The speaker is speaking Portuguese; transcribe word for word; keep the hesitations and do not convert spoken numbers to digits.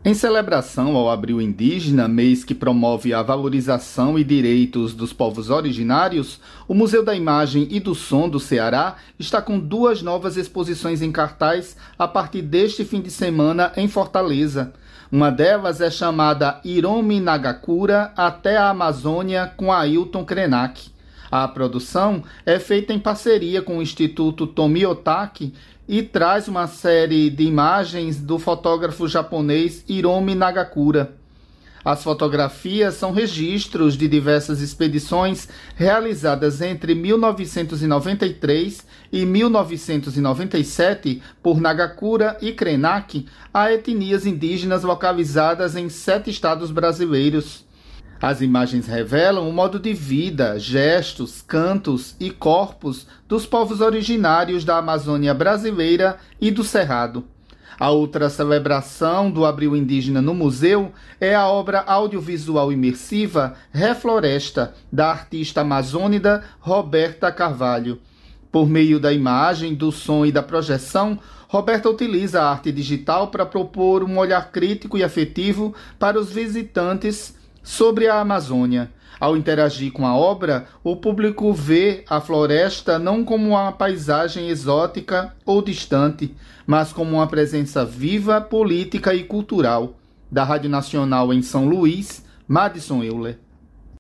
Em celebração ao Abril Indígena, mês que promove a valorização e direitos dos povos originários, o Museu da Imagem e do Som do Ceará está com duas novas exposições em cartaz a partir deste fim de semana em Fortaleza. Uma delas é chamada Iromi Nagakura até a Amazônia com Ailton Krenak. A produção é feita em parceria com o Instituto Tomiotaki e traz uma série de imagens do fotógrafo japonês Hiromi Nagakura. As fotografias são registros de diversas expedições realizadas entre mil novecentos e noventa e três e mil novecentos e noventa e sete por Nagakura e Krenak a etnias indígenas localizadas em sete estados brasileiros. As imagens revelam o modo de vida, gestos, cantos e corpos dos povos originários da Amazônia brasileira e do Cerrado. A outra celebração do Abril Indígena no museu é a obra audiovisual imersiva Refloresta, da artista amazônida Roberta Carvalho. Por meio da imagem, do som e da projeção, Roberta utiliza a arte digital para propor um olhar crítico e afetivo para os visitantes sobre a Amazônia. Ao interagir com a obra, o público vê a floresta não como uma paisagem exótica ou distante, mas como uma presença viva, política e cultural. Da Rádio Nacional em São Luís, Madison Euler.